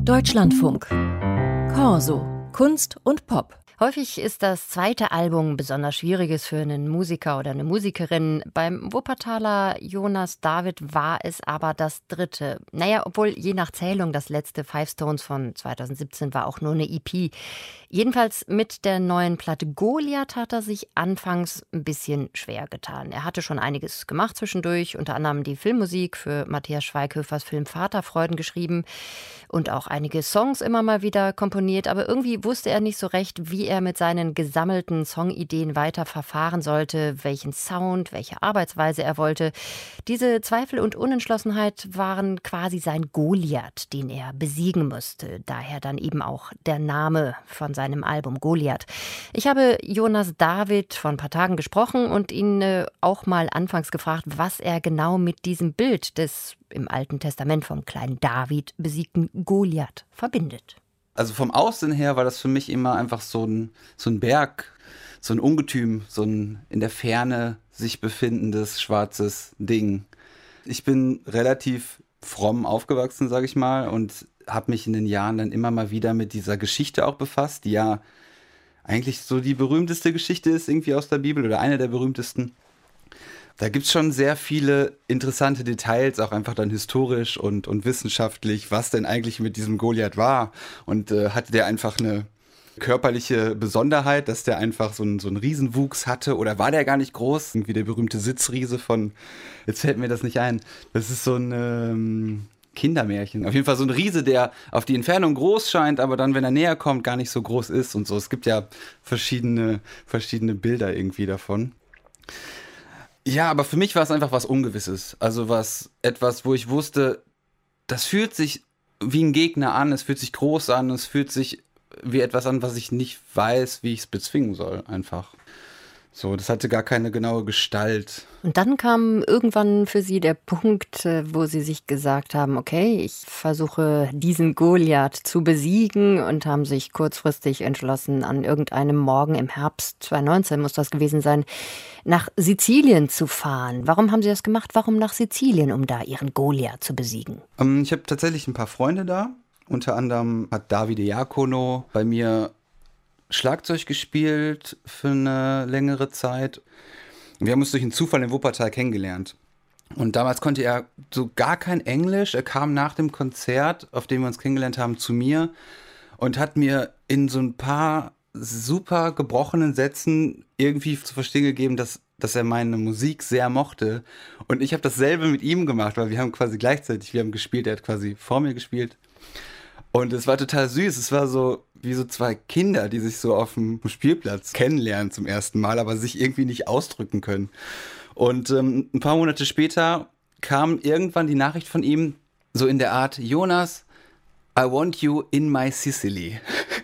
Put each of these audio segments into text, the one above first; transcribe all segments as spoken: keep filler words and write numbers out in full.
Deutschlandfunk. Corso. Kunst und Pop. Häufig ist das zweite Album besonders schwieriges für einen Musiker oder eine Musikerin. Beim Wuppertaler Jonas David war es aber das dritte. Naja, obwohl je nach Zählung das letzte Five Stones von zweitausendsiebzehn war auch nur eine E P. Jedenfalls mit der neuen Platte Goliath hat er sich anfangs ein bisschen schwer getan. Er hatte schon einiges gemacht zwischendurch, unter anderem die Filmmusik für Matthias Schweighöfers Film Vaterfreuden geschrieben und auch einige Songs immer mal wieder komponiert. Aber irgendwie wusste er nicht so recht, wie er mit seinen gesammelten Songideen weiter verfahren sollte, welchen Sound, welche Arbeitsweise er wollte. Diese Zweifel und Unentschlossenheit waren quasi sein Goliath, den er besiegen musste. Daher dann eben auch der Name von seinem Album Goliath. Ich habe Jonas David vor ein paar Tagen gesprochen und ihn äh, auch mal anfangs gefragt, was er genau mit diesem Bild des im Alten Testament vom kleinen David besiegten Goliath verbindet. Also vom Aussehen her war das für mich immer einfach so ein, so ein Berg, so ein Ungetüm, so ein in der Ferne sich befindendes schwarzes Ding. Ich bin relativ fromm aufgewachsen, sage ich mal, und habe mich in den Jahren dann immer mal wieder mit dieser Geschichte auch befasst, die ja eigentlich so die berühmteste Geschichte ist irgendwie aus der Bibel oder eine der berühmtesten. Da gibt es schon sehr viele interessante Details, auch einfach dann historisch und, und wissenschaftlich, was denn eigentlich mit diesem Goliath war. Und äh, hatte der einfach eine körperliche Besonderheit, dass der einfach so einen, so einen Riesenwuchs hatte? Oder war der gar nicht groß? Irgendwie der berühmte Sitzriese von, jetzt fällt mir das nicht ein, das ist so ein ähm, Kindermärchen. Auf jeden Fall so ein Riese, der auf die Entfernung groß scheint, aber dann, wenn er näher kommt, gar nicht so groß ist und so. Es gibt ja verschiedene, verschiedene Bilder irgendwie davon. Ja, aber für mich war es einfach was Ungewisses. Also was, etwas, wo ich wusste, das fühlt sich wie ein Gegner an, es fühlt sich groß an, es fühlt sich wie etwas an, was ich nicht weiß, wie ich es bezwingen soll, einfach. So, das hatte gar keine genaue Gestalt. Und dann kam irgendwann für Sie der Punkt, wo Sie sich gesagt haben, okay, ich versuche diesen Goliath zu besiegen und haben sich kurzfristig entschlossen, an irgendeinem Morgen im Herbst zweitausendneunzehn muss das gewesen sein, nach Sizilien zu fahren. Warum haben Sie das gemacht? Warum nach Sizilien, um da Ihren Goliath zu besiegen? Ähm, ich habe tatsächlich ein paar Freunde da. Unter anderem hat Davide Iacono bei mir Schlagzeug gespielt für eine längere Zeit. Wir haben uns durch einen Zufall in Wuppertal kennengelernt. Und damals konnte er so gar kein Englisch. Er kam nach dem Konzert, auf dem wir uns kennengelernt haben, zu mir und hat mir in so ein paar super gebrochenen Sätzen irgendwie zu verstehen gegeben, dass, dass er meine Musik sehr mochte. Und ich habe dasselbe mit ihm gemacht, weil wir haben quasi gleichzeitig, wir haben gespielt, er hat quasi vor mir gespielt. Und es war total süß. Es war so wie so zwei Kinder, die sich so auf dem Spielplatz kennenlernen zum ersten Mal, aber sich irgendwie nicht ausdrücken können. Und ähm, ein paar Monate später kam irgendwann die Nachricht von ihm, so in der Art, Jonas, I want you in my Sicily.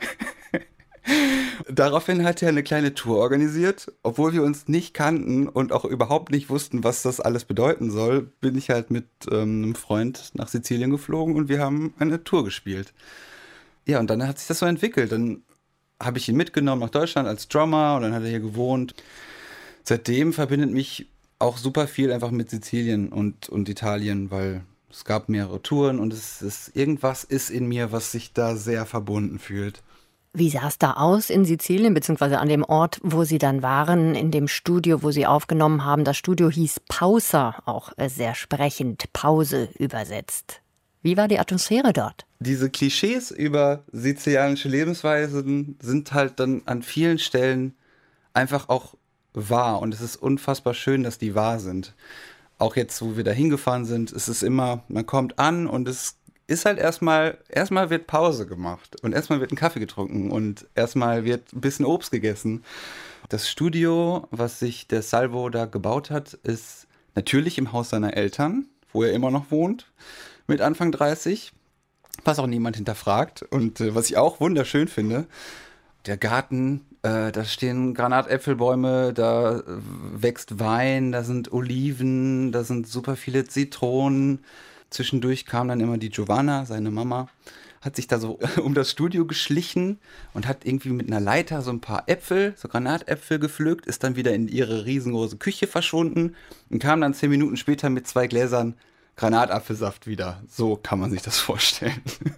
Daraufhin hat er eine kleine Tour organisiert. Obwohl wir uns nicht kannten und auch überhaupt nicht wussten, was das alles bedeuten soll, bin ich halt mit ähm, einem Freund nach Sizilien geflogen und wir haben eine Tour gespielt. Ja, und dann hat sich das so entwickelt. Dann habe ich ihn mitgenommen nach Deutschland als Drummer und dann hat er hier gewohnt. Seitdem verbindet mich auch super viel einfach mit Sizilien und, und Italien, weil es gab mehrere Touren und es ist, irgendwas ist in mir, was sich da sehr verbunden fühlt. Wie sah es da aus in Sizilien, beziehungsweise an dem Ort, wo Sie dann waren, in dem Studio, wo Sie aufgenommen haben? Das Studio hieß Pausa, auch sehr sprechend, Pause übersetzt. Wie war die Atmosphäre dort? Diese Klischees über sizilianische Lebensweisen sind halt dann an vielen Stellen einfach auch wahr. Und es ist unfassbar schön, dass die wahr sind. Auch jetzt, wo wir da hingefahren sind, ist es immer, man kommt an und es ist halt erstmal, erstmal wird Pause gemacht und erstmal wird ein Kaffee getrunken und erstmal wird ein bisschen Obst gegessen. Das Studio, was sich der Salvo da gebaut hat, ist natürlich im Haus seiner Eltern, wo er immer noch wohnt, mit Anfang dreißig, was auch niemand hinterfragt und äh, was ich auch wunderschön finde. Der Garten, äh, da stehen Granatäpfelbäume, da äh, wächst Wein, da sind Oliven, da sind super viele Zitronen. Zwischendurch kam dann immer die Giovanna, seine Mama, hat sich da so um das Studio geschlichen und hat irgendwie mit einer Leiter so ein paar Äpfel, so Granatäpfel gepflückt, ist dann wieder in ihre riesengroße Küche verschwunden und kam dann zehn Minuten später mit zwei Gläsern Granatapfelsaft wieder. So kann man sich das vorstellen.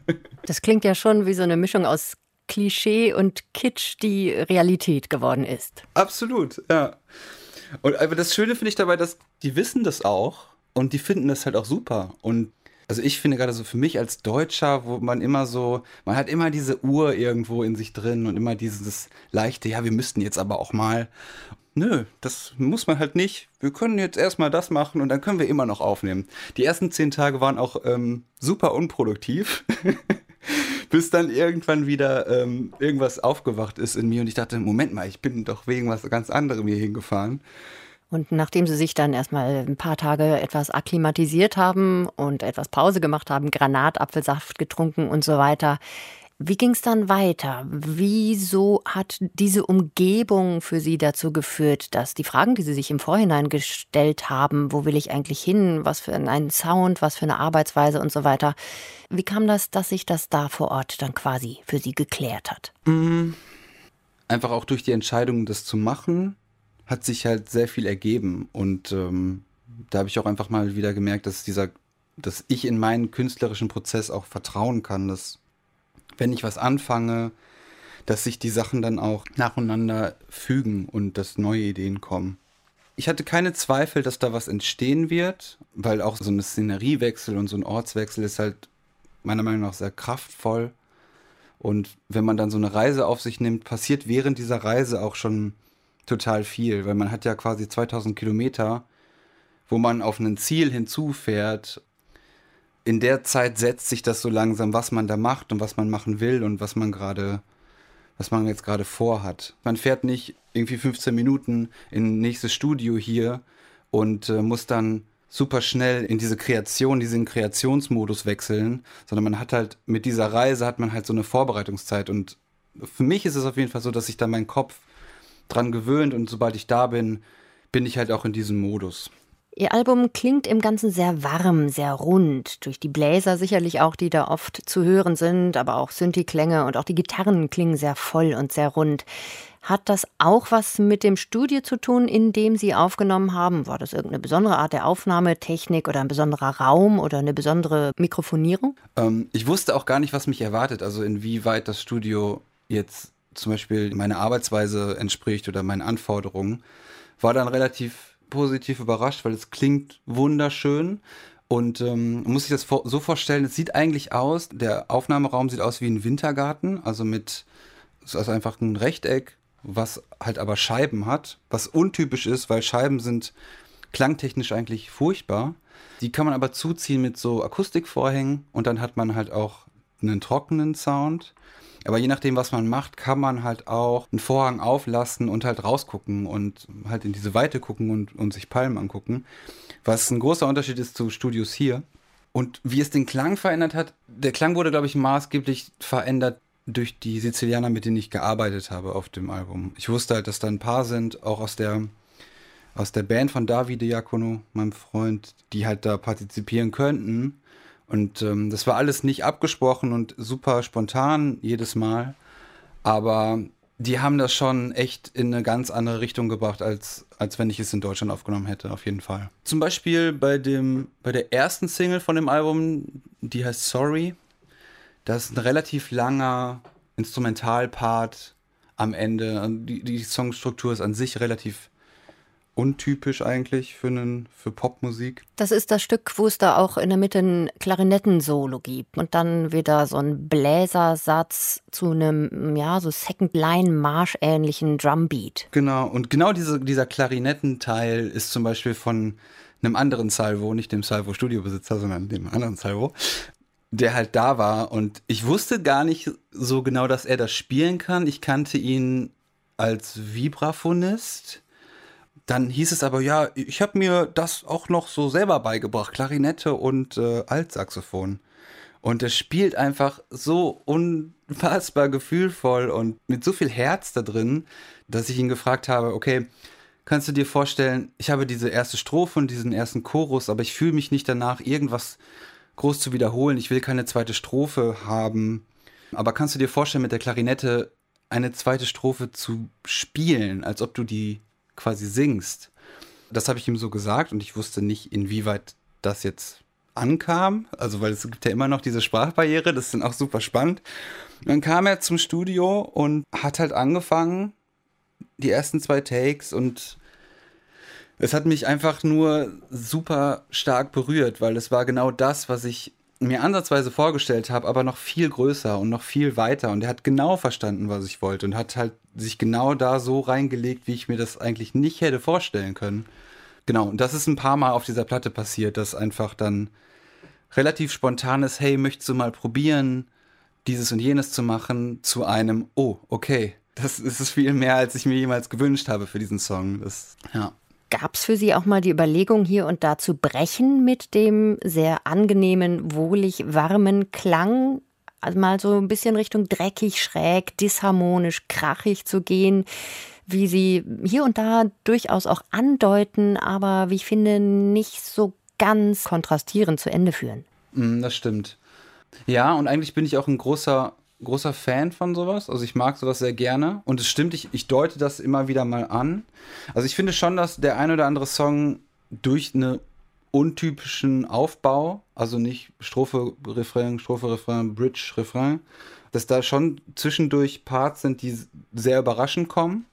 Das klingt ja schon wie so eine Mischung aus Klischee und Kitsch, die Realität geworden ist. Absolut, ja. Und aber das Schöne finde ich dabei, dass die wissen das auch und die finden das halt auch super. Und also ich finde gerade so für mich als Deutscher, wo man immer so, man hat immer diese Uhr irgendwo in sich drin und immer dieses leichte, ja, wir müssten jetzt aber auch mal. Nö, das muss man halt nicht. Wir können jetzt erstmal das machen und dann können wir immer noch aufnehmen. Die ersten zehn Tage waren auch ähm, super unproduktiv, bis dann irgendwann wieder ähm, irgendwas aufgewacht ist in mir und ich dachte, Moment mal, ich bin doch wegen was ganz anderem hier hingefahren. Und nachdem Sie sich dann erstmal ein paar Tage etwas akklimatisiert haben und etwas Pause gemacht haben, Granatapfelsaft getrunken und so weiter, wie ging es dann weiter? Wieso hat diese Umgebung für Sie dazu geführt, dass die Fragen, die Sie sich im Vorhinein gestellt haben, wo will ich eigentlich hin, was für einen Sound, was für eine Arbeitsweise und so weiter, wie kam das, dass sich das da vor Ort dann quasi für Sie geklärt hat? Einfach auch durch die Entscheidung, das zu machen, hat sich halt sehr viel ergeben und ähm, da habe ich auch einfach mal wieder gemerkt, dass dieser, dass ich in meinen künstlerischen Prozess auch vertrauen kann, dass wenn ich was anfange, dass sich die Sachen dann auch nacheinander fügen und dass neue Ideen kommen. Ich hatte keine Zweifel, dass da was entstehen wird, weil auch so ein Szeneriewechsel und so ein Ortswechsel ist halt meiner Meinung nach sehr kraftvoll. Und wenn man dann so eine Reise auf sich nimmt, passiert während dieser Reise auch schon total viel, weil man hat ja quasi zweitausend Kilometer, wo man auf ein Ziel hinzufährt. In der Zeit setzt sich das so langsam, was man da macht und was man machen will und was man gerade, was man jetzt gerade vorhat. Man fährt nicht irgendwie fünfzehn Minuten in ein nächstes Studio hier und äh, muss dann super schnell in diese Kreation, diesen Kreationsmodus wechseln, sondern man hat halt mit dieser Reise hat man halt so eine Vorbereitungszeit und für mich ist es auf jeden Fall so, dass sich da mein Kopf dran gewöhnt und sobald ich da bin, bin ich halt auch in diesem Modus. Ihr Album klingt im Ganzen sehr warm, sehr rund. Durch die Bläser sicherlich auch, die da oft zu hören sind, aber auch Synthi-Klänge und auch die Gitarren klingen sehr voll und sehr rund. Hat das auch was mit dem Studio zu tun, in dem Sie aufgenommen haben? War das irgendeine besondere Art der Aufnahmetechnik oder ein besonderer Raum oder eine besondere Mikrofonierung? Ähm, ich wusste auch gar nicht, was mich erwartet, also inwieweit das Studio jetzt zum Beispiel meine Arbeitsweise entspricht oder meinen Anforderungen. War dann relativ positiv überrascht, weil es klingt wunderschön und ähm, man muss sich das vor, so vorstellen, es sieht eigentlich aus, der Aufnahmeraum sieht aus wie ein Wintergarten, also mit, es ist einfach ein Rechteck, was halt aber Scheiben hat, was untypisch ist, weil Scheiben sind klangtechnisch eigentlich furchtbar. Die kann man aber zuziehen mit so Akustikvorhängen und dann hat man halt auch einen trockenen Sound. Aber je nachdem, was man macht, kann man halt auch einen Vorhang auflassen und halt rausgucken und halt in diese Weite gucken und, und sich Palmen angucken. Was ein großer Unterschied ist zu Studios hier. Und wie es den Klang verändert hat, der Klang wurde, glaube ich, maßgeblich verändert durch die Sizilianer, mit denen ich gearbeitet habe auf dem Album. Ich wusste halt, dass da ein paar sind, auch aus der, aus der Band von Davide Diacono, meinem Freund, die halt da partizipieren könnten. Und ähm, das war alles nicht abgesprochen und super spontan jedes Mal. Aber die haben das schon echt in eine ganz andere Richtung gebracht, als, als wenn ich es in Deutschland aufgenommen hätte, auf jeden Fall. Zum Beispiel bei, dem, bei der ersten Single von dem Album, die heißt Sorry. Das ist ein relativ langer Instrumentalpart am Ende. Die, die Songstruktur ist an sich relativ untypisch eigentlich für, einen, für Popmusik. Das ist das Stück, wo es da auch in der Mitte ein Klarinettensolo gibt und dann wieder so ein Bläsersatz zu einem, ja, so Second-Line-Marsch-ähnlichen Drumbeat. Genau, und genau diese, dieser Klarinettenteil ist zum Beispiel von einem anderen Salvo, nicht dem Salvo-Studiobesitzer, sondern dem anderen Salvo, der halt da war und ich wusste gar nicht so genau, dass er das spielen kann. Ich kannte ihn als Vibraphonist. Dann hieß es aber, ja, ich habe mir das auch noch so selber beigebracht, Klarinette und äh, Altsaxophon. Und er spielt einfach so unfassbar gefühlvoll und mit so viel Herz da drin, dass ich ihn gefragt habe, okay, kannst du dir vorstellen, ich habe diese erste Strophe und diesen ersten Chorus, aber ich fühle mich nicht danach, irgendwas groß zu wiederholen. Ich will keine zweite Strophe haben. Aber kannst du dir vorstellen, mit der Klarinette eine zweite Strophe zu spielen, als ob du die quasi singst? Das habe ich ihm so gesagt und ich wusste nicht, inwieweit das jetzt ankam. Also weil es gibt ja immer noch diese Sprachbarriere, das ist dann auch super spannend. Und dann kam er zum Studio und hat halt angefangen, die ersten zwei Takes, und es hat mich einfach nur super stark berührt, weil es war genau das, was ich mir ansatzweise vorgestellt habe, aber noch viel größer und noch viel weiter. Und er hat genau verstanden, was ich wollte, und hat halt sich genau da so reingelegt, wie ich mir das eigentlich nicht hätte vorstellen können. Genau, und das ist ein paar Mal auf dieser Platte passiert, dass einfach dann relativ spontanes, hey, möchtest du mal probieren, dieses und jenes zu machen, zu einem, oh, okay, das ist viel mehr, als ich mir jemals gewünscht habe für diesen Song. Das, ja. Gab es für Sie auch mal die Überlegung, hier und da zu brechen mit dem sehr angenehmen, wohlig warmen Klang? Also mal so ein bisschen Richtung dreckig, schräg, disharmonisch, krachig zu gehen, wie Sie hier und da durchaus auch andeuten, aber wie ich finde, nicht so ganz kontrastierend zu Ende führen. Mm, das stimmt. Ja, und eigentlich bin ich auch ein großer, großer Fan von sowas. Also ich mag sowas sehr gerne. Und es stimmt, ich, ich deute das immer wieder mal an. Also ich finde schon, dass der ein oder andere Song durch einen untypischen Aufbau, also nicht Strophe, Refrain, Strophe, Refrain, Bridge, Refrain, dass da schon zwischendurch Parts sind, die sehr überraschend kommen.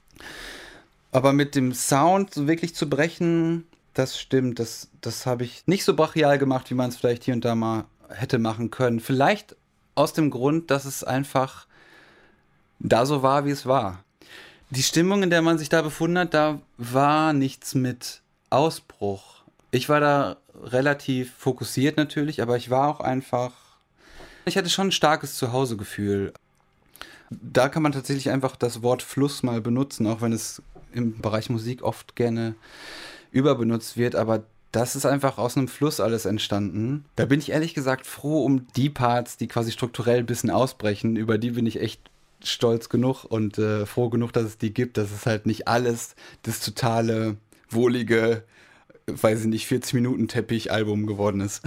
Aber mit dem Sound so wirklich zu brechen, das stimmt. Das, das habe ich nicht so brachial gemacht, wie man es vielleicht hier und da mal hätte machen können. Vielleicht aus dem Grund, dass es einfach da so war, wie es war. Die Stimmung, in der man sich da befunden hat, da war nichts mit Ausbruch. Ich war da relativ fokussiert natürlich, aber ich war auch einfach, ich hatte schon ein starkes Zuhausegefühl. Da kann man tatsächlich einfach das Wort Fluss mal benutzen, auch wenn es im Bereich Musik oft gerne überbenutzt wird, aber das ist einfach aus einem Fluss alles entstanden. Da bin ich ehrlich gesagt froh um die Parts, die quasi strukturell ein bisschen ausbrechen. Über die bin ich echt stolz genug und äh, froh genug, dass es die gibt. Dass es halt nicht alles das totale, wohlige, weiß ich nicht, vierzig-Minuten-Teppich-Album geworden ist.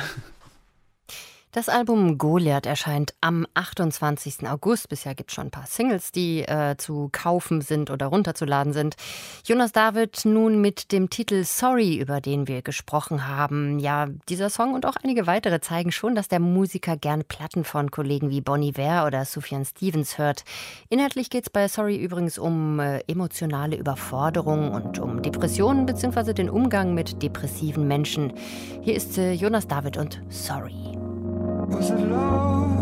Das Album Goliath erscheint am achtundzwanzigsten August. Bisher gibt es schon ein paar Singles, die äh, zu kaufen sind oder runterzuladen sind. Jonas David nun mit dem Titel Sorry, über den wir gesprochen haben. Ja, dieser Song und auch einige weitere zeigen schon, dass der Musiker gern Platten von Kollegen wie Bon Iver oder Sufjan Stevens hört. Inhaltlich geht es bei Sorry übrigens um äh, emotionale Überforderung und um Depressionen bzw. den Umgang mit depressiven Menschen. Hier ist äh, Jonas David und Sorry. Was it love?